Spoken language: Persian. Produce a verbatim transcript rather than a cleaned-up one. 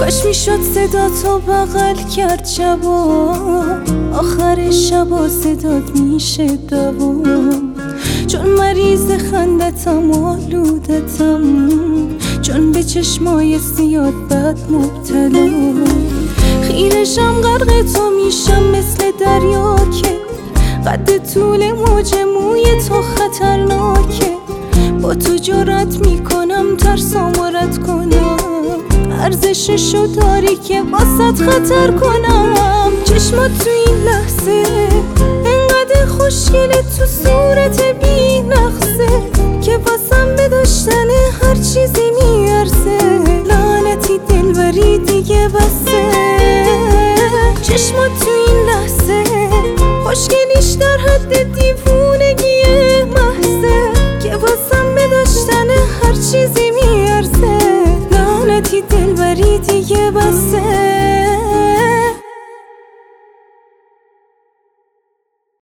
کاش میشد صدا تو بغل کرد شبا، آخر شبا صدات میشه دوام. چون مریض خندتم آلودتم، چون به چشمای سیاد بد مبتلا. خیرشم غرق تو میشم مثل دریا که قد طول موج موی تو خطرناکه. با تو جرأت میکنم ترسامو رد کنم، ارزششو داری که واسط خطر کنم. چشمات تو این لحظه انقدر خوشگله، تو صورت بی نقصه که واسم به داشتن هر چیزی میارزه. لعنتی دلبری دیگه بسه. چشمات تو این لحظه خوشگلیش در حد دیوونگی محضه که واسم به داشتن هر چیزی میارزه. لعنتی دلبری دیگه